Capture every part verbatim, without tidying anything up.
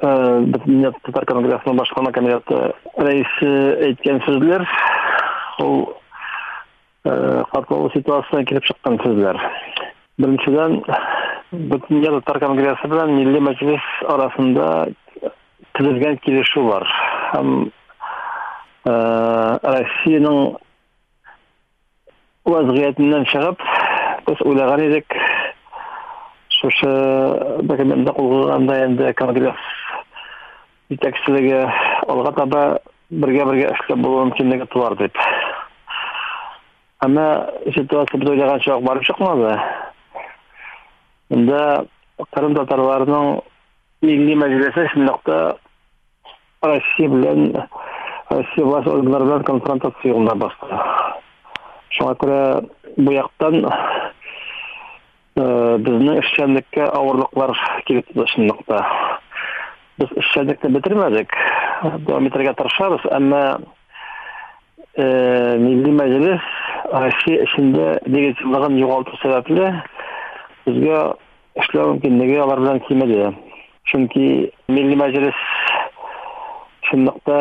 Бөтен Татар конгрессының башкарма комитеты рәисе әйткән сүзләр, ул катлаулы ситуацияга килеп чыккан сүзләр. Беренчедән, бөтен Татар конгрессы белән Милли мәҗлес арасында төзелгән килешү бар. Һәм Россиянең вазгыятеннән чыгып, без уйлаган идек, шушы документта кулланганда инде конгресс җитәкчелеге алга таба бергә-бергә эшләп булу мөмкинлеге туар дип. Әмма ситуация без уйлаганча барып чыкмады. Монда Кырым татарларының Милли мәҗлесе шундыйда Россия белән Россия власть органнары белән конфронтация юлына басты. Шуңа күрә бу яктан безнең эшчәнлеккә авырлыклар килеп туды шундыйда. Без эшчәнлекне бетермәдек. Дәвам итәргә тырышабыз, әмма Милли мәҗлес Россия эчендә легитимлыгын югалту сәбәпле безгә эшләү мөмкинлеге алар белән килмәде. Чөнки Милли мәҗлес шундыйда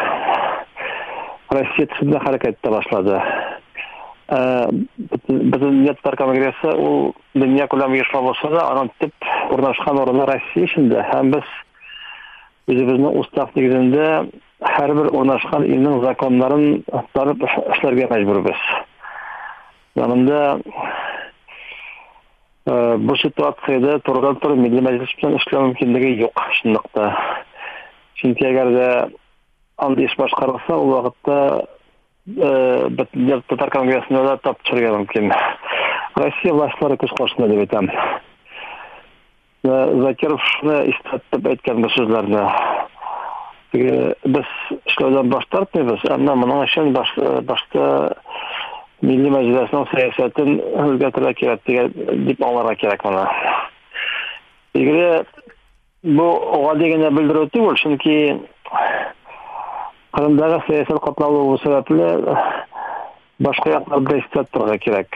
Россия төсендә хәрәкәт итә башлады. Бөтен Татар конгрессы ул дөнья күләм оешма булса да, аның төп урнашкан урыны Россия эчендә. Һәм без үзебезнең устав нигезендә һәрбер урнашкан илнең законнарын тарып эшләргә мәҗбүрбез. Янында бу ситуациядә турыдан-туры Милли мәҗлес белән эшләү мөмкинлеге юк шундыйда. Чөнки әгәр дә андый эш башкарылса, ул вакытта бөтен Татар конгрессында да тап төшәргә мөмкин. Россия властлары күз каршында дип әйтәм. Закиров шуны истәтеп әйткән бу сүзләрне. Без эшләүдән баш тартмыйбыз, әмма моның өчен башта Милли мәҗлеснең сәясәтен үзгәртергә кирәк дип аңларга кирәк моны. Игере бу гади генә белдерү түгел, чөнки Кырымдагы сәясәт катлаулы сәбәпле башка якларда истәп торырга кирәк.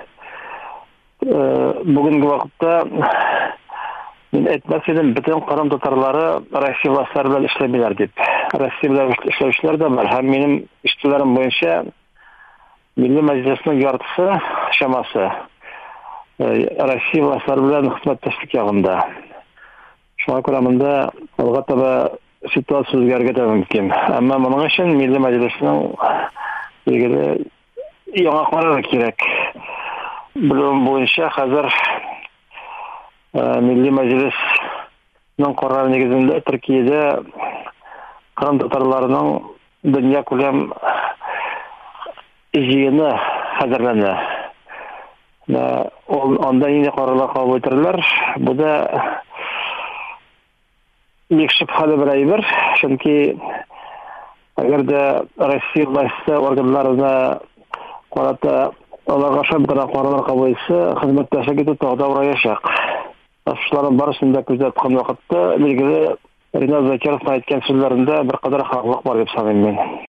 Бүгенге вакытта мин әйтмәс идем, бөтен Кырым татарлары Россия властлары белән эшләмиләр дип. Россия белән эшләүчеләр дә бар. Һәм минем иштеләрем буенча Милли мәҗлеснең яртысы чамасы Россия властлары белән хезмәттәшлек ягында. Шуңа күрә монда алга таба ситуация үзгәрергә дә мөмкин. Әмма моның өчен Милли мәҗлеснең билгеле яңаклары кирәк. Белүем буенча хәзер Милли мәҗлеснең карары нигезендә Төркиядә Кырым татарларының дөнья күләм җыены хәзерләнә. Анда инде карарлар кабул ителәләр. Бу да бик шөбһәле бер әйбер, чөнки әгәр дә Россия власты органнарына карата аларга шәп генә карарлар кабул итсә, хезмәттәшлек итү тагы ураячак. Шуларның барысын да күзәткән вакытта билгеле Ринат Закиров әйткән сүзләрендә бер кадәр хаклык бар дип саныйм мин.